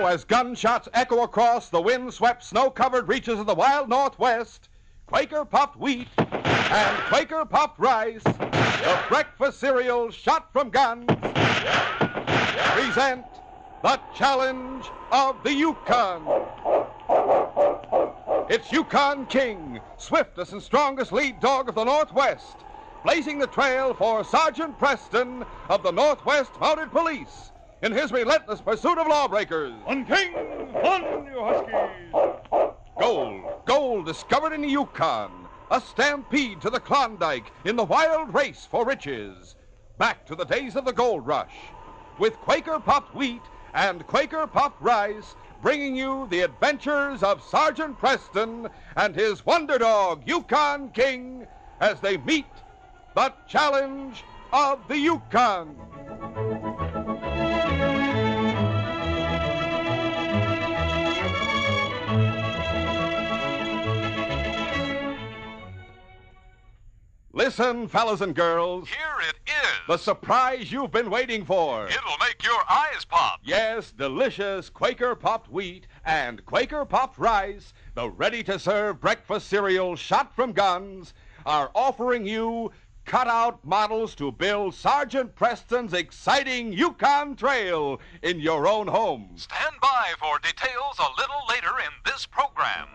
as gunshots echo across the wind-swept, snow-covered reaches of the wild Northwest, Quaker Puffed Wheat and Quaker Puffed Rice, the breakfast cereal shot from guns, present the Challenge of the Yukon. It's Yukon King, swiftest and strongest lead dog of the Northwest, blazing the trail for Sergeant Preston of the Northwest Mounted Police in his relentless pursuit of lawbreakers. On King, on, you huskies! Gold discovered in the Yukon, a stampede to the Klondike in the wild race for riches. Back to the days of the gold rush, with Quaker Puffed Wheat and Quaker Puffed Rice, bringing you the adventures of Sergeant Preston and his wonder dog, Yukon King, as they meet the Challenge of the Yukon. Listen, fellas and girls. Here it is. The surprise you've been waiting for. It'll make your eyes pop. Yes, delicious Quaker Puffed Wheat and Quaker Puffed Rice, the ready-to-serve breakfast cereal shot from guns, are offering you cut-out models to build Sergeant Preston's exciting Yukon Trail in your own home. Stand by for details a little later in this program.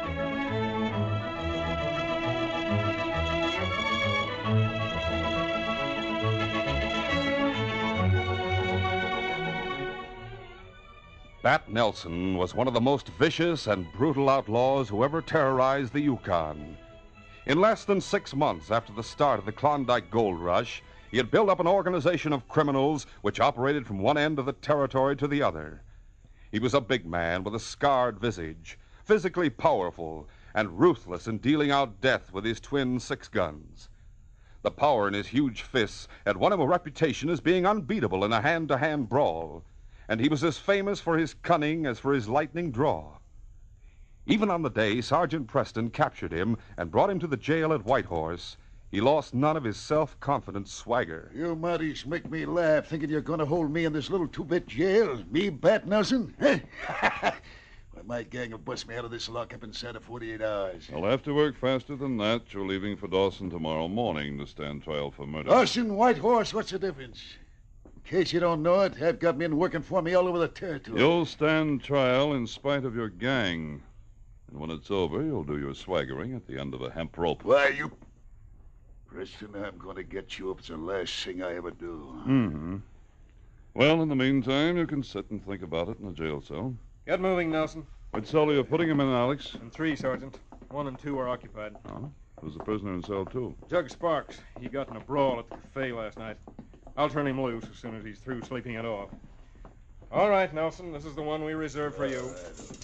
Bat Nelson was one of the most vicious and brutal outlaws who ever terrorized the Yukon. In less than 6 months after the start of the Klondike Gold Rush, he had built up an organization of criminals which operated from one end of the territory to the other. He was a big man with a scarred visage, physically powerful, and ruthless in dealing out death with his twin 6 guns. The power in his huge fists had won him a reputation as being unbeatable in a hand-to-hand brawl, and he was as famous for his cunning as for his lightning draw. Even on the day Sergeant Preston captured him and brought him to the jail at Whitehorse, he lost none of his self-confident swagger. You muddies make me laugh thinking you're going to hold me in this little two-bit jail. Me, Bat Nelson? Well, my gang will bust me out of this lockup inside of 48 hours. I'll have to work faster than that. You're leaving for Dawson tomorrow morning to stand trial for murder. Dawson, Whitehorse, what's the difference? In case you don't know it, I've got men working for me all over the territory. You'll stand trial in spite of your gang. And when it's over, you'll do your swaggering at the end of a hemp rope. Why, you... Preston, I'm going to get you up. It's the last thing I ever do. Mm-hmm. Well, in the meantime, you can sit and think about it in the jail cell. Get moving, Nelson. What cell are you putting him in, Alex? In 3, Sergeant. 1 and 2 are occupied. Oh? Who's the prisoner in cell 2? Jug Sparks. He got in a brawl at the cafe last night. I'll turn him loose as soon as he's through sleeping it off. All right, Nelson, this is the one we reserved for you.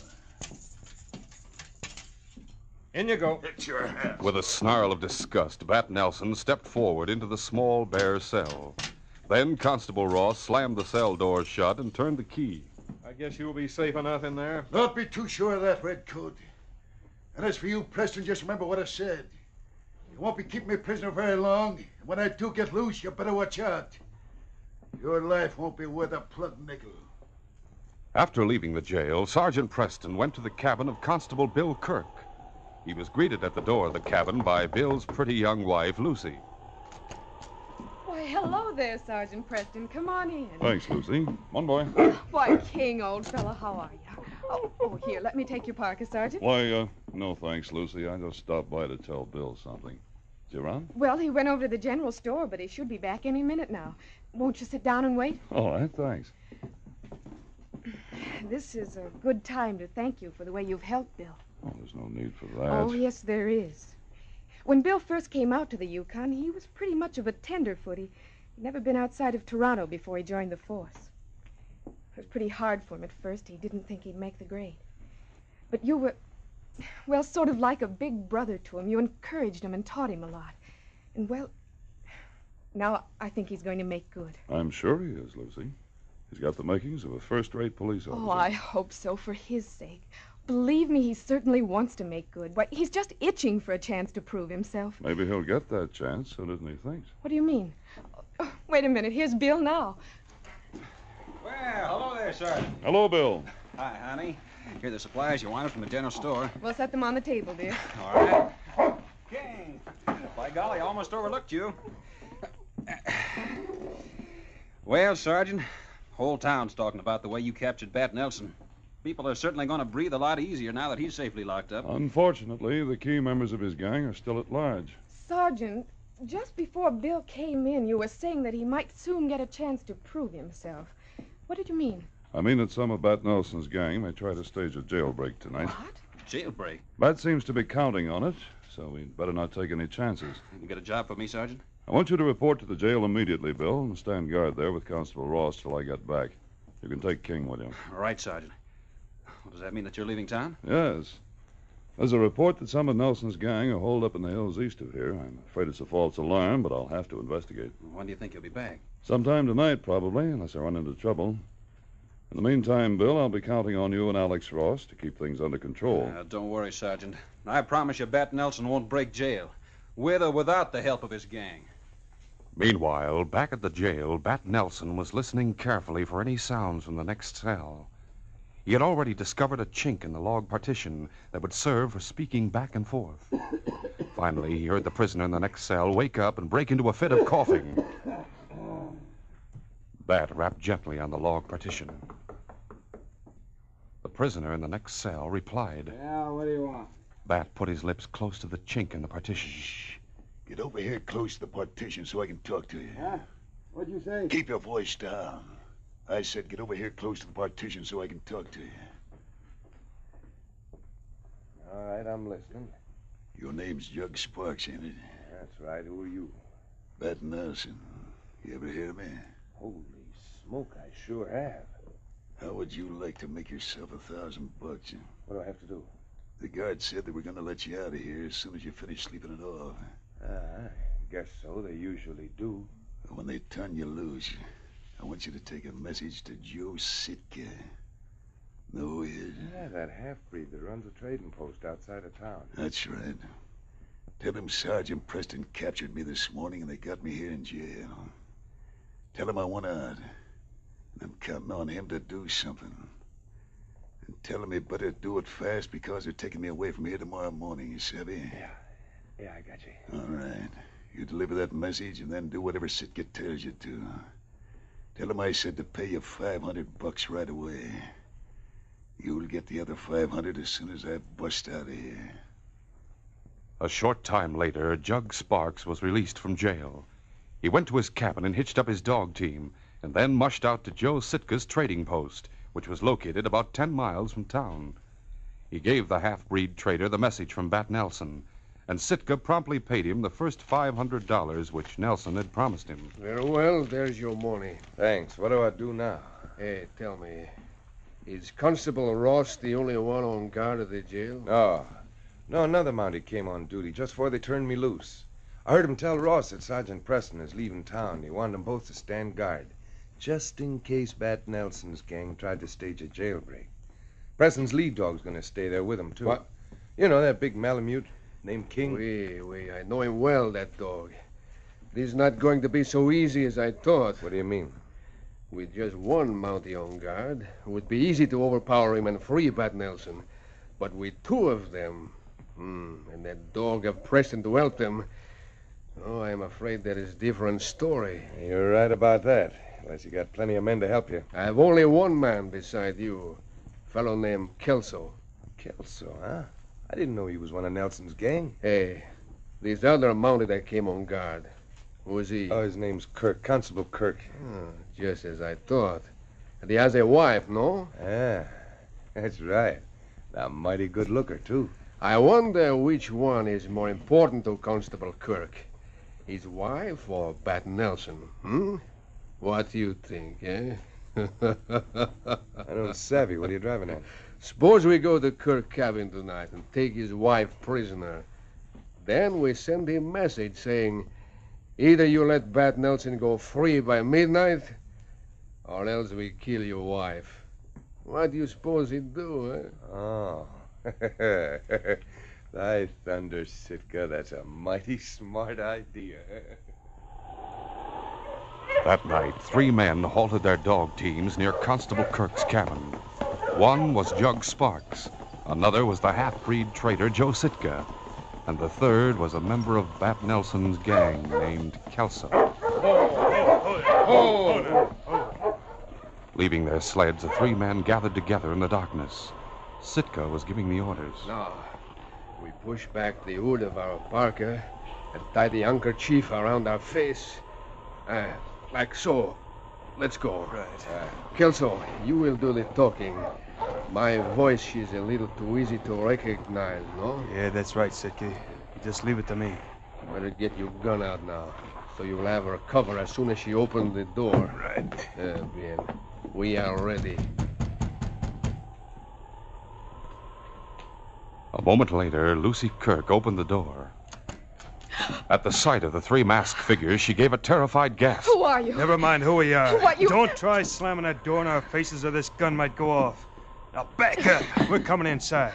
In you go. It's your hands. With a snarl of disgust, Bat Nelson stepped forward into the small, bare cell. Then Constable Ross slammed the cell door shut and turned the key. I guess you'll be safe enough in there. Don't be too sure of that, Redcoat. And as for you, Preston, just remember what I said. You won't be keeping me prisoner very long. And when I do get loose, you better watch out. Your life won't be worth a plug nickel. After leaving the jail, Sergeant Preston went to the cabin of Constable Bill Kirk. He was greeted at the door of the cabin by Bill's pretty young wife, Lucy. Why, hello there, Sergeant Preston. Come on in. Thanks, Lucy. One boy. Why, King, old fella, how are you? Oh, here, let me take your parka, Sergeant. Why, no thanks, Lucy. I just stopped by to tell Bill something. Is he around? Well, he went over to the general store, but he should be back any minute now. Won't you sit down and wait? All right, thanks. This is a good time to thank you for the way you've helped Bill. Oh, there's no need for that. Oh, yes, there is. When Bill first came out to the Yukon, he was pretty much of a tenderfoot. He'd never been outside of Toronto before he joined the force. It was pretty hard for him at first. He didn't think he'd make the grade. But you were, well, sort of like a big brother to him. You encouraged him and taught him a lot. And, well, now I think he's going to make good. I'm sure he is, Lucy. He's got the makings of a first-rate police officer. Oh, I hope so, for his sake. Believe me, he certainly wants to make good. Why, he's just itching for a chance to prove himself. Maybe he'll get that chance sooner than he thinks. What do you mean? Oh, wait a minute. Here's Bill now. Well, hello there, Sergeant. Hello, Bill. Hi, honey. Here are the supplies you wanted from the general store. We'll set them on the table, dear. All right. King. By golly, I almost overlooked you. Well, Sergeant, whole town's talking about the way you captured Bat Nelson. People are certainly going to breathe a lot easier now that he's safely locked up. Unfortunately, the key members of his gang are still at large. Sergeant, just before Bill came in, you were saying that he might soon get a chance to prove himself. What did you mean? I mean that some of Bat Nelson's gang may try to stage a jailbreak tonight. What? Jailbreak? Bat seems to be counting on it, so we'd better not take any chances. You got a job for me, Sergeant? I want you to report to the jail immediately, Bill, and stand guard there with Constable Ross till I get back. You can take King with you. All right, Sergeant. Well, does that mean that you're leaving town? Yes. There's a report that some of Nelson's gang are holed up in the hills east of here. I'm afraid it's a false alarm, but I'll have to investigate. When do you think you'll be back? Sometime tonight, probably, unless I run into trouble. In the meantime, Bill, I'll be counting on you and Alex Ross to keep things under control. Don't worry, Sergeant. I promise you Bat Nelson won't break jail, with or without the help of his gang. Meanwhile, back at the jail, Bat Nelson was listening carefully for any sounds from the next cell. He had already discovered a chink in the log partition that would serve for speaking back and forth. Finally, he heard the prisoner in the next cell wake up and break into a fit of coughing. Bat rapped gently on the log partition. The prisoner in the next cell replied. Yeah, what do you want? Bat put his lips close to the chink in the partition. Shh. Get over here close to the partition so I can talk to you. Huh? What'd you say? Keep your voice down. I said get over here close to the partition so I can talk to you. All right, I'm listening. Your name's Jug Sparks, ain't it? That's right. Who are you? Bat Nelson. You ever hear of me? Holy smoke, I sure have. How would you like to make yourself $1,000? What do I have to do? The guard said they were going to let you out of here as soon as you finish sleeping it off. I guess so. They usually do. When they turn you loose, I want you to take a message to Joe Sitka. Know who he is? Yeah, that half-breed that runs a trading post outside of town. That's right. Tell him Sergeant Preston captured me this morning and they got me here in jail. Tell him I want out. And I'm counting on him to do something. And tell him he better do it fast because they're taking me away from here tomorrow morning, you savvy? Yeah, I got you. All right. You deliver that message and then do whatever Sitka tells you to. Tell him I said to pay you $500 right away. You'll get the other $500 as soon as I bust out of here. A short time later, Jug Sparks was released from jail. He went to his cabin and hitched up his dog team, and then mushed out to Joe Sitka's trading post, which was located about 10 miles from town. He gave the half-breed trader the message from Bat Nelson, and Sitka promptly paid him the first $500 which Nelson had promised him. Very well, there's your money. Thanks. What do I do now? Hey, tell me, is Constable Ross the only one on guard at the jail? No, another mountie came on duty just before they turned me loose. I heard him tell Ross that Sergeant Preston is leaving town. He wanted them both to stand guard, just in case Bat Nelson's gang tried to stage a jailbreak. Preston's lead dog's going to stay there with him, too. What? You know, that big Malamute named King? Oui, I know him well, that dog. This is not going to be so easy as I thought. What do you mean? With just one mountie on guard, it would be easy to overpower him and free Bat Nelson. But with two of them, and that dog of Preston to help them, I'm afraid that is a different story. You're right about that, unless you got plenty of men to help you. I have only one man beside you, a fellow named Kelso. Kelso, huh? I didn't know he was one of Nelson's gang. Hey, this other mountie that came on guard, who is he? Oh, his name's Kirk, Constable Kirk. Just as I thought. And he has a wife, no? Ah, that's right. A mighty good looker, too. I wonder which one is more important to Constable Kirk. His wife or Bat Nelson, What do you think, eh? I don't savvy. What are you driving at? Suppose we go to Kirk cabin tonight and take his wife prisoner. Then we send him a message saying, either you let Bat Nelson go free by midnight, or else we kill your wife. What do you suppose he'd do, eh? Oh. Thy thunder, Sitka, that's a mighty smart idea. That night, 3 men halted their dog teams near Constable Kirk's cabin. One was Jug Sparks, another was the half-breed trader Joe Sitka, and the third was a member of Bat Nelson's gang named Kelso. Leaving their sleds, the three men gathered together in the darkness. Sitka was giving the orders. Now, we push back the hood of our parka and tie the handkerchief around our face. Like so. Let's go. Right. Kelso, you will do the talking. My voice is a little too easy to recognize, no? Yeah, that's right, Sitka. Just leave it to me. Better get your gun out now, so you'll have her cover as soon as she opens the door. Right. Bien. We are ready. A moment later, Lucy Kirk opened the door. At the sight of the three masked figures, she gave a terrified gasp. Who are you? Never mind who we are. What, you... Don't try slamming that door in our faces or this gun might go off. Now back up. We're coming inside.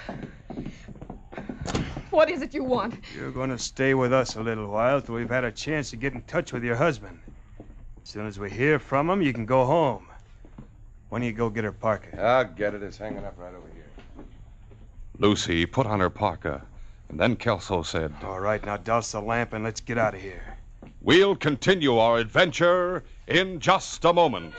What is it you want? You're going to stay with us a little while till we've had a chance to get in touch with your husband. As soon as we hear from him, you can go home. When do you go get her parka? I'll get it. It's hanging up right over here. Lucy put on her parka, and then Kelso said, All right, now douse the lamp and let's get out of here. We'll continue our adventure in just a moment.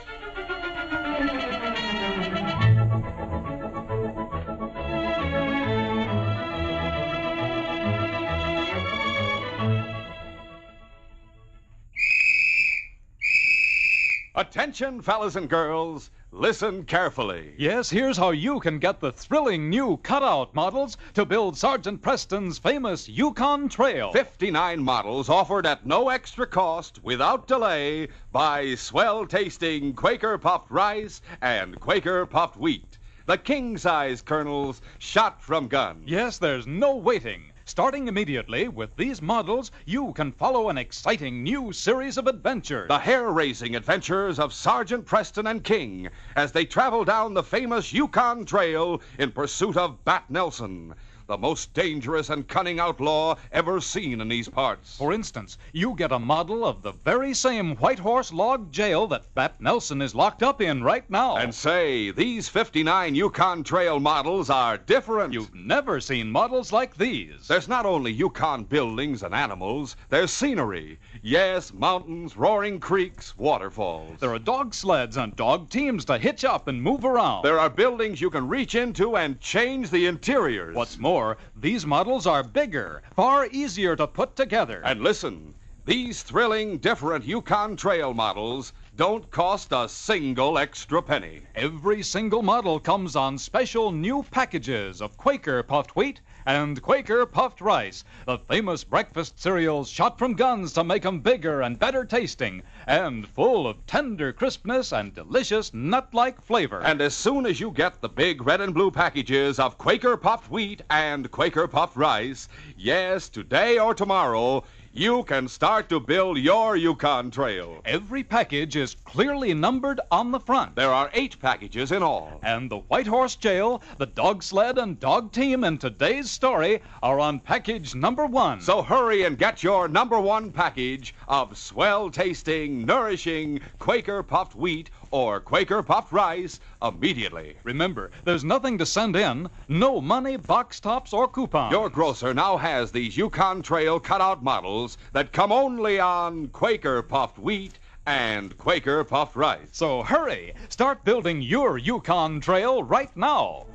Attention, fellas and girls. Listen carefully. Yes, here's how you can get the thrilling new cutout models to build Sergeant Preston's famous Yukon Trail. 59 models offered at no extra cost, without delay, by swell-tasting Quaker puffed rice and Quaker puffed wheat. The king-size kernels shot from guns. Yes, there's no waiting. Starting immediately with these models, you can follow an exciting new series of adventures. The hair-raising adventures of Sergeant Preston and King as they travel down the famous Yukon Trail in pursuit of Bat Nelson, the most dangerous and cunning outlaw ever seen in these parts. For instance, you get a model of the very same White Horse Log Jail that Bat Nelson is locked up in right now. And say, these 59 Yukon Trail models are different. You've never seen models like these. There's not only Yukon buildings and animals, there's scenery. Yes, mountains, roaring creeks, waterfalls. There are dog sleds and dog teams to hitch up and move around. There are buildings you can reach into and change the interiors. What's more, these models are bigger, far easier to put together. And listen, these thrilling, different Yukon Trail models don't cost a single extra penny. Every single model comes on special new packages of Quaker puffed wheat and Quaker puffed rice, the famous breakfast cereals shot from guns to make them bigger and better tasting, and full of tender crispness and delicious nut-like flavor. And as soon as you get the big red and blue packages of Quaker puffed wheat and Quaker puffed rice, yes, today or tomorrow, you can start to build your Yukon Trail. Every package is clearly numbered on the front. There are 8 packages in all. And the White Horse Jail, the dog sled, and dog team in today's story are on package number 1. So hurry and get your number 1 package of swell-tasting, nourishing Quaker puffed wheat or Quaker puffed rice immediately. Remember, there's nothing to send in, no money, box tops, or coupons. Your grocer now has these Yukon Trail cutout models that come only on Quaker puffed wheat and Quaker puffed rice. So hurry, start building your Yukon Trail right now.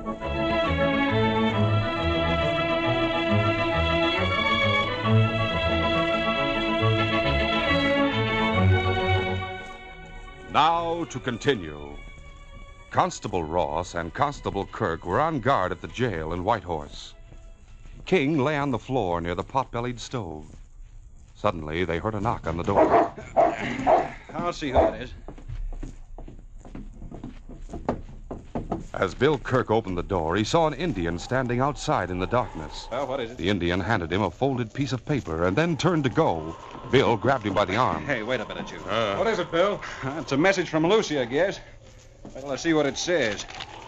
Now to continue. Constable Ross and Constable Kirk were on guard at the jail in Whitehorse. King lay on the floor near the pot-bellied stove. Suddenly, they heard a knock on the door. I'll see who it is. As Bill Kirk opened the door, he saw an Indian standing outside in the darkness. Well, what is it? The Indian handed him a folded piece of paper and then turned to go. Bill grabbed him by the arm. Hey, wait a minute, you. What is it, Bill? It's a message from Lucy, I guess. Well, let's see what it says.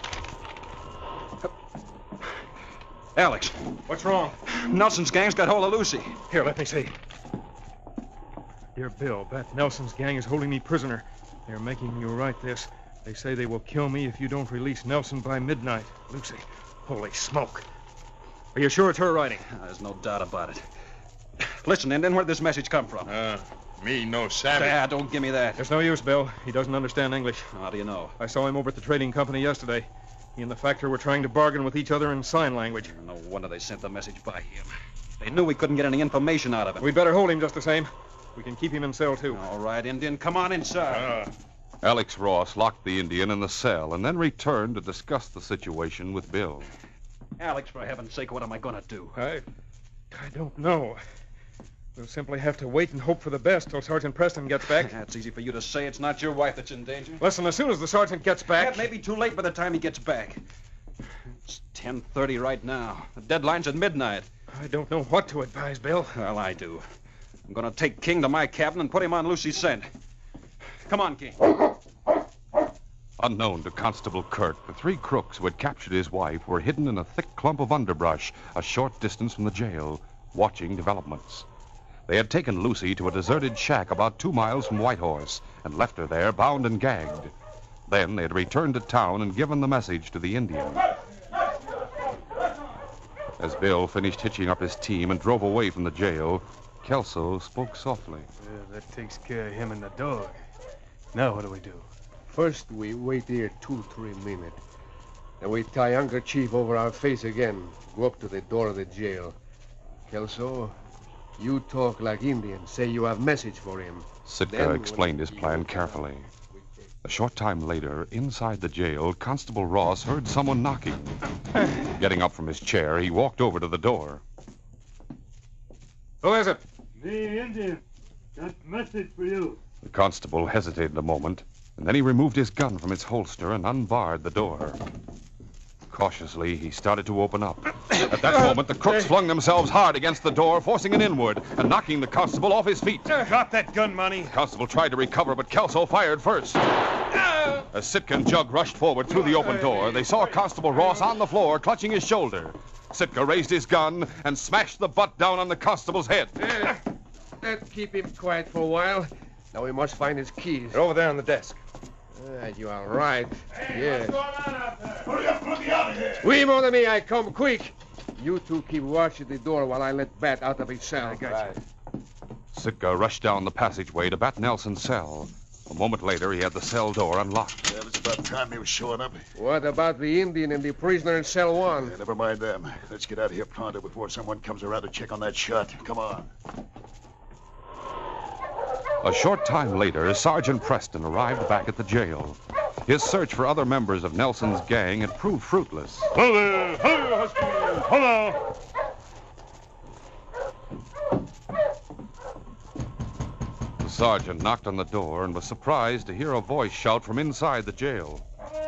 Alex, What's wrong? Nelson's gang's got hold of Lucy. Here, let me see. Dear Bill, Bat Nelson's gang is holding me prisoner. They're making me write this. They say they will kill me if you don't release Nelson by midnight. Lucy, holy smoke. Are you sure it's her writing? There's no doubt about it. Listen, Indian, where'd this message come from? Me no savvy. Don't give me that. There's no use, Bill. He doesn't understand English. How do you know? I saw him over at the trading company yesterday. He and the factor were trying to bargain with each other in sign language. No wonder they sent the message by him. They knew we couldn't get any information out of him. We'd better hold him just the same. We can keep him in cell, too. All right, Indian, come on inside. Alex Ross locked the Indian in the cell and then returned to discuss the situation with Bill. Alex, for heaven's sake, what am I going to do? I don't know. We'll simply have to wait and hope for the best till Sergeant Preston gets back. That's easy for you to say. It's not your wife that's in danger. Listen, as soon as the sergeant gets back... That may be too late by the time he gets back. It's 10:30 right now. The deadline's at midnight. I don't know what to advise, Bill. Well, I do. I'm going to take King to my cabin and put him on Lucy's scent. Come on, King. Unknown to Constable Kirk, the three crooks who had captured his wife were hidden in a thick clump of underbrush a short distance from the jail, watching developments. They had taken Lucy to a deserted shack about 2 miles from Whitehorse and left her there, bound and gagged. Then they had returned to town and given the message to the Indian. As Bill finished hitching up his team and drove away from the jail, Kelso spoke softly. That takes care of him and the dog. Now what do we do? First, we wait here 2-3 minutes. Then we tie handkerchief over our face again. Go up to the door of the jail. Kelso, you talk like Indian. Say you have message for him. Sitka explained his plan carefully. A short time later, inside the jail, Constable Ross heard someone knocking. Getting up from his chair, he walked over to the door. Who is it? Me, Indian. Got message for you. The constable hesitated a moment, and then he removed his gun from its holster and unbarred the door. Cautiously, he started to open up. At that moment, the crooks flung themselves hard against the door, forcing it inward and knocking the constable off his feet. Drop that gun, Monty. The constable tried to recover, but Kelso fired first. As Sitka and Jug rushed forward through the open door, they saw Constable Ross on the floor, clutching his shoulder. Sitka raised his gun and smashed the butt down on the constable's head. Let's keep him quiet for a while. Now we must find his keys. They're over there on the desk. You are right. Hey, what's going on out there? Hurry up, let me out of here. Oui, mon ami, I come quick. You two keep watch at the door while I let Bat out of his cell. I got you. Sitka rushed down the passageway to Bat Nelson's cell. A moment later, he had the cell door unlocked. Well, it's about time he was showing up. What about the Indian and the prisoner in cell 1? Never mind them. Let's get out of here pronto before someone comes around to check on that shot. Come on. A short time later, Sergeant Preston arrived back at the jail. His search for other members of Nelson's gang had proved fruitless. Hello there. Hello, husband. Hello. The sergeant knocked on the door and was surprised to hear a voice shout from inside the jail.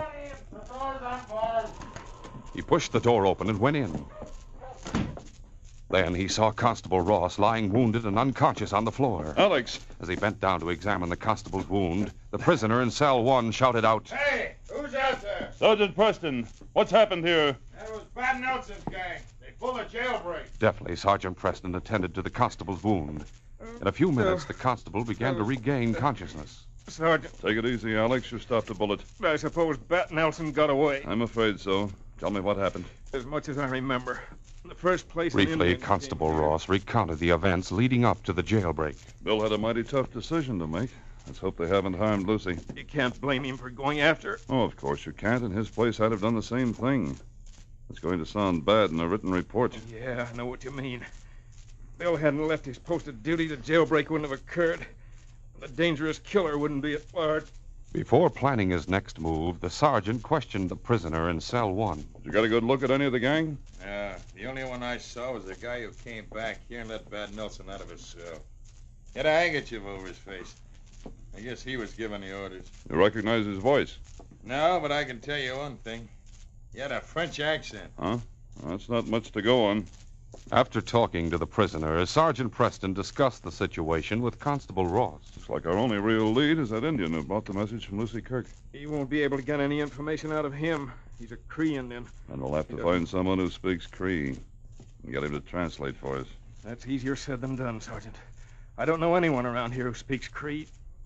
He pushed the door open and went in. Then he saw Constable Ross lying wounded and unconscious on the floor. Alex! As he bent down to examine the constable's wound, the prisoner in cell 1 shouted out, Hey, who's out there? Sergeant Preston, what's happened here? That was Bat Nelson's gang. They pulled a jailbreak. Deftly, Sergeant Preston attended to the constable's wound. In a few minutes, the constable began to regain consciousness. Sergeant, Take it easy, Alex. You stopped a bullet. I suppose Bat Nelson got away. I'm afraid so. Tell me what happened. As much as I remember. In the first place... Briefly, Constable Ross recounted the events leading up to the jailbreak. Bill had a mighty tough decision to make. Let's hope they haven't harmed Lucy. You can't blame him for going after her. Oh, of course you can't. In his place, I'd have done the same thing. It's going to sound bad in a written report. Yeah, I know what you mean. Bill hadn't left his post of duty, the jailbreak wouldn't have occurred. The dangerous killer wouldn't be at large. Before planning his next move, the sergeant questioned the prisoner in cell 1. Did you get a good look at any of the gang? The only one I saw was the guy who came back here and let Bat Nelson out of his cell. He had a handkerchief over his face. I guess he was giving the orders. You recognize his voice? No, but I can tell you one thing. He had a French accent. Huh? Well, that's not much to go on. After talking to the prisoner, Sergeant Preston discussed the situation with Constable Ross. Looks like our only real lead is that Indian who brought the message from Lucy Kirk. He won't be able to get any information out of him. He's a Cree Indian. And we'll have to find someone who speaks Cree and get him to translate for us. That's easier said than done, Sergeant. I don't know anyone around here who speaks Cree.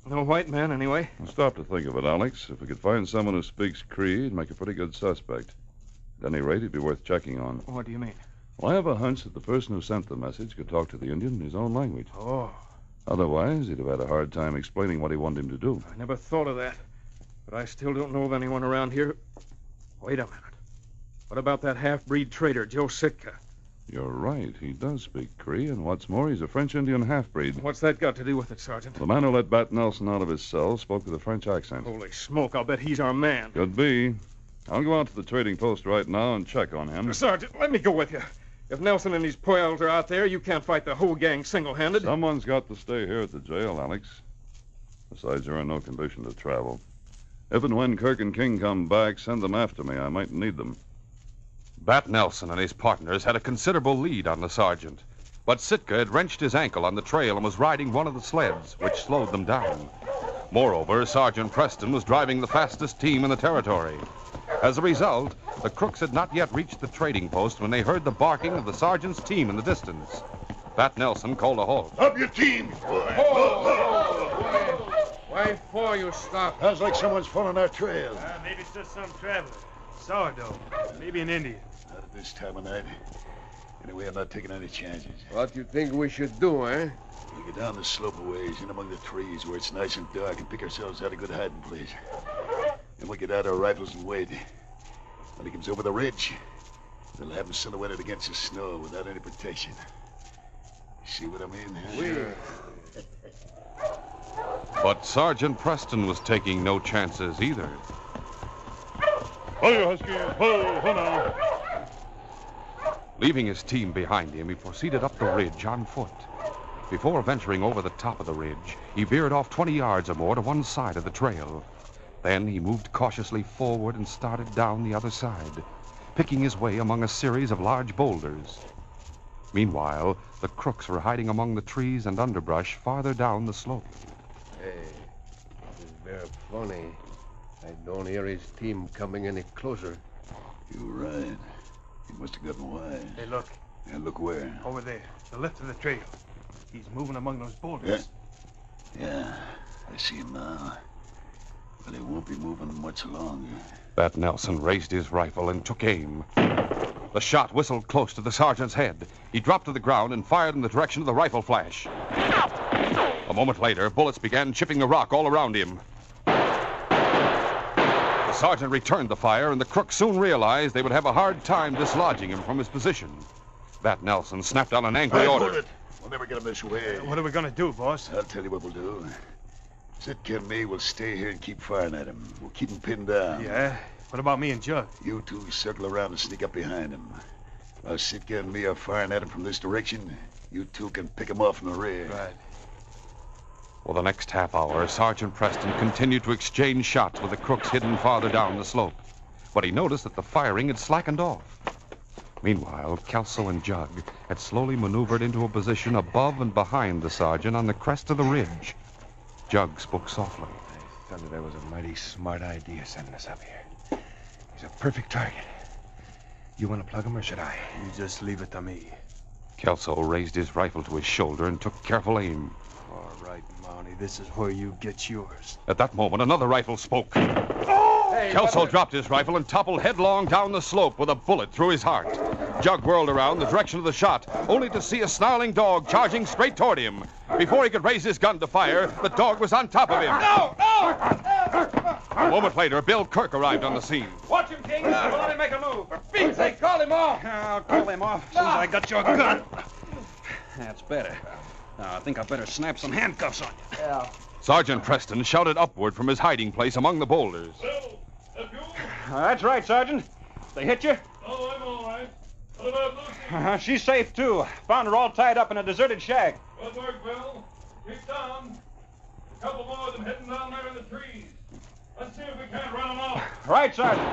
No white men, anyway. Well, stop to think of it, Alex. If we could find someone who speaks Cree, it'd make a pretty good suspect. At any rate, he'd be worth checking on. What do you mean? Well, I have a hunch that the person who sent the message could talk to the Indian in his own language. Oh, Otherwise, he'd have had a hard time explaining what he wanted him to do. I never thought of that. But I still don't know of anyone around here. Wait a minute. What about that half-breed trader, Joe Sitka? You're right. He does speak Cree, and what's more, he's a French-Indian half-breed. What's that got to do with it, Sergeant? The man who let Bat Nelson out of his cell spoke with a French accent. Holy smoke, I'll bet he's our man. Could be. I'll go out to the trading post right now and check on him. Sergeant, let me go with you. If Nelson and his pals are out there, you can't fight the whole gang single-handed. Someone's got to stay here at the jail, Alex. Besides, you're in no condition to travel. If and when Kirk and King come back, send them after me. I might need them. Bat Nelson and his partners had a considerable lead on the sergeant. But Sitka had wrenched his ankle on the trail and was riding one of the sleds, which slowed them down. Moreover, Sergeant Preston was driving the fastest team in the territory. As a result, the crooks had not yet reached the trading post when they heard the barking of the sergeant's team in the distance. Bat Nelson called a halt. Up your team, boy. Why for you stop? Sounds like someone's following our trail. Maybe it's just some traveler. Sourdough. Maybe an Indian. Not at this time of night. Anyway, I'm not taking any chances. What do you think we should do, eh? We go down the slope a ways, in among the trees where it's nice and dark, and pick ourselves out a good hiding place. Then we get out our rifles and wait. When he comes over the ridge, they'll have him silhouetted against the snow without any protection. See what I mean? But Sergeant Preston was taking no chances either. Ho, you Husky. Ho now. Leaving his team behind him, he proceeded up the ridge on foot. Before venturing over the top of the ridge, he veered off 20 yards or more to one side of the trail. Then he moved cautiously forward and started down the other side, picking his way among a series of large boulders. Meanwhile, the crooks were hiding among the trees and underbrush farther down the slope. Hey, this is very funny. I don't hear his team coming any closer. You're right. He must have gotten wise. Hey, look. And look where? Over there. The left of the trail. He's moving among those boulders. Yeah, I see him now. But he won't be moving much longer. Bat Nelson raised his rifle and took aim. The shot whistled close to the sergeant's head. He dropped to the ground and fired in the direction of the rifle flash. A moment later, bullets began chipping the rock all around him. The sergeant returned the fire, and the crooks soon realized they would have a hard time dislodging him from his position. Bat Nelson snapped out an angry order. We'll never get him this way. What are we going to do, boss? I'll tell you what we'll do. Sitka and me will stay here and keep firing at him. We'll keep him pinned down. Yeah? What about me and Jug? You two circle around and sneak up behind him. While Sitka and me are firing at him from this direction, you two can pick him off from the rear. Right. For the next half hour, Sergeant Preston continued to exchange shots with the crooks hidden farther down the slope. But he noticed that the firing had slackened off. Meanwhile, Kelso and Jug had slowly maneuvered into a position above and behind the sergeant on the crest of the ridge. Jug spoke softly. I thought that was a mighty smart idea sending us up here. He's a perfect target. You want to plug him or should I? You just leave it to me. Kelso raised his rifle to his shoulder and took careful aim. All right, Mountie, this is where you get yours. At that moment, another rifle spoke. Kelso dropped his rifle and toppled headlong down the slope with a bullet through his heart. Jug whirled around the direction of the shot, only to see a snarling dog charging straight toward him. Before he could raise his gun to fire, the dog was on top of him. No! A moment later, Bill Kirk arrived on the scene. Watch him, King. We'll let him make a move. For Pete's sake, call him off. I'll call him off as soon as I got your gun. That's better. Now, I think I better snap some handcuffs on you. Yeah. Sergeant Preston shouted upward from his hiding place among the boulders. Bill, that you? That's right, Sergeant. They hit you? Oh, I'm all right. What about Lucy? She's safe, too. Found her all tied up in a deserted shack. Good work, Bill. Keep down. A couple more of them hidden down there in the trees. Let's see if we can't run them off. Right, Sergeant.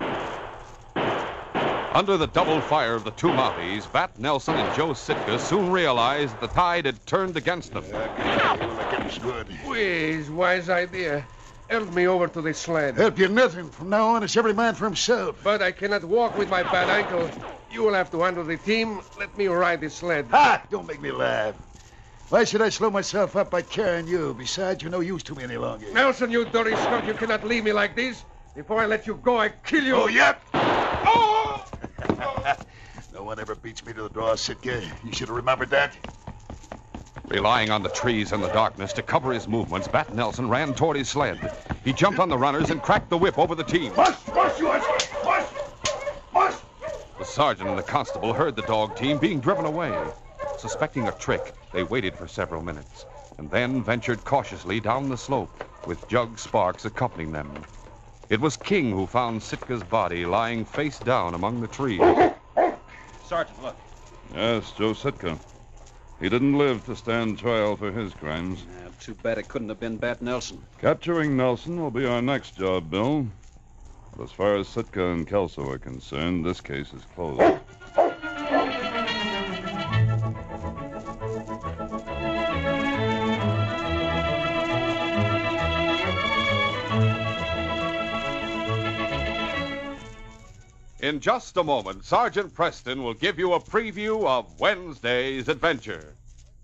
Under the double fire of the two Mounties, Bat Nelson and Joe Sitka soon realized the tide had turned against them. Good. Please, wise idea. Help me over to the sled. Help you nothing. From now on, it's every man for himself. But I cannot walk with my bad ankle. You will have to handle the team. Let me ride the sled. Ha! Don't make me laugh. Why should I slow myself up by carrying you? Besides, you're no use to me any longer. Nelson, you dirty skunk, you cannot leave me like this. Before I let you go, I kill you. Oh, yep. Oh! No one ever beats me to the draw, Sitka. You should have remembered that. Relying on the trees and the darkness to cover his movements, Bat Nelson ran toward his sled. He jumped on the runners and cracked the whip over the team. Mush, you mush! The sergeant and the constable heard the dog team being driven away. Suspecting a trick, they waited for several minutes and then ventured cautiously down the slope, with Jug Sparks accompanying them. It was King who found Sitka's body lying face down among the trees. Sergeant, look. Yes, Joe Sitka. He didn't live to stand trial for his crimes. Too bad it couldn't have been Bat Nelson. Capturing Nelson will be our next job, Bill. But as far as Sitka and Kelso are concerned, this case is closed. In just a moment, Sergeant Preston will give you a preview of Wednesday's adventure.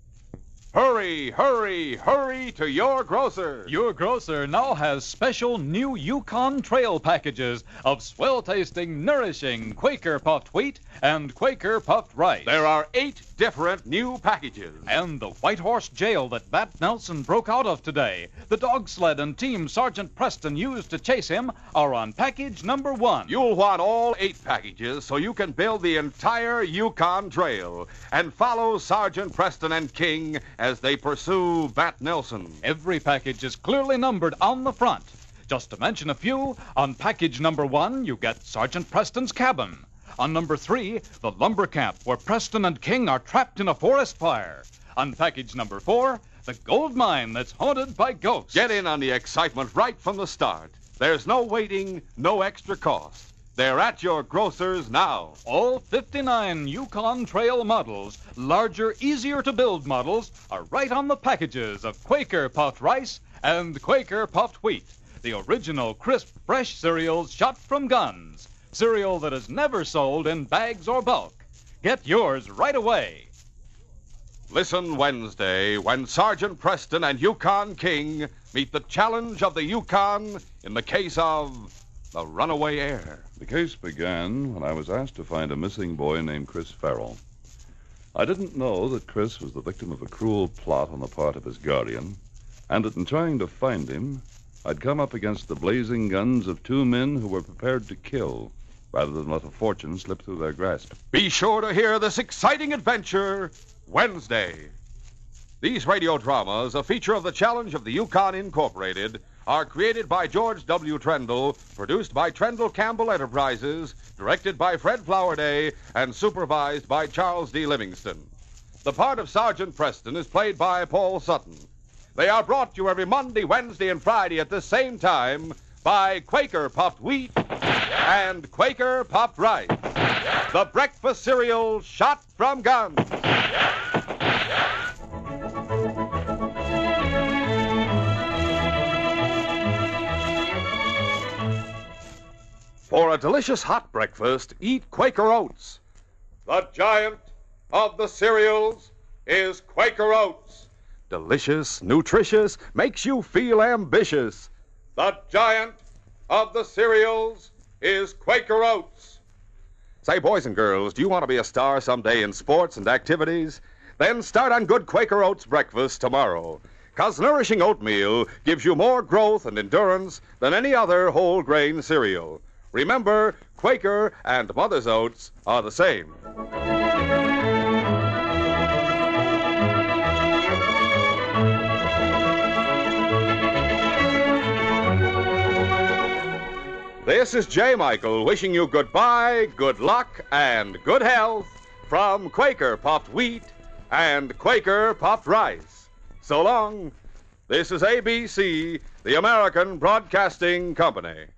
Hurry, hurry, hurry to your grocer. Your grocer now has special new Yukon Trail packages of swell-tasting, nourishing Quaker puffed wheat and Quaker puffed rice. There are 8 different new packages. And the White Horse jail that Bat Nelson broke out of today, the dog sled and team Sergeant Preston used to chase him, are on package number 1. You'll want all 8 packages so you can build the entire Yukon Trail and follow Sergeant Preston and King as they pursue Bat Nelson. Every package is clearly numbered on the front. Just to mention a few, on package number 1, you get Sergeant Preston's cabin. On number 3, the lumber camp where Preston and King are trapped in a forest fire. On package number 4, the gold mine that's haunted by ghosts. Get in on the excitement right from the start. There's no waiting, no extra cost. They're at your grocer's now. All 59 Yukon Trail models, larger, easier-to-build models, are right on the packages of Quaker puffed rice and Quaker puffed wheat, the original crisp, fresh cereals shot from guns. Cereal that is never sold in bags or bulk. Get yours right away. Listen Wednesday when Sergeant Preston and Yukon King meet the challenge of the Yukon in the case of the runaway heir. The case began when I was asked to find a missing boy named Chris Farrell. I didn't know that Chris was the victim of a cruel plot on the part of his guardian, and that in trying to find him, I'd come up against the blazing guns of 2 men who were prepared to kill rather than let a fortune slip through their grasp. Be sure to hear this exciting adventure Wednesday. These radio dramas, a feature of the Challenge of the Yukon Incorporated, are created by George W. Trendle, produced by Trendle Campbell Enterprises, directed by Fred Flowerday, and supervised by Charles D. Livingston. The part of Sergeant Preston is played by Paul Sutton. They are brought to you every Monday, Wednesday, and Friday at the same time by Quaker Puffed Wheat and Quaker Puffed Rice, the breakfast cereal shot from guns. For a delicious hot breakfast, eat Quaker Oats. The giant of the cereals is Quaker Oats. Delicious, nutritious, makes you feel ambitious. The giant of the cereals is Quaker Oats. Say, boys and girls, do you want to be a star someday in sports and activities? Then start on good Quaker Oats breakfast tomorrow. 'Cause nourishing oatmeal gives you more growth and endurance than any other whole grain cereal. Remember, Quaker and Mother's Oats are the same. This is J. Michael wishing you goodbye, good luck, and good health from Quaker Puffed Wheat and Quaker Puffed Rice. So long. This is ABC, the American Broadcasting Company.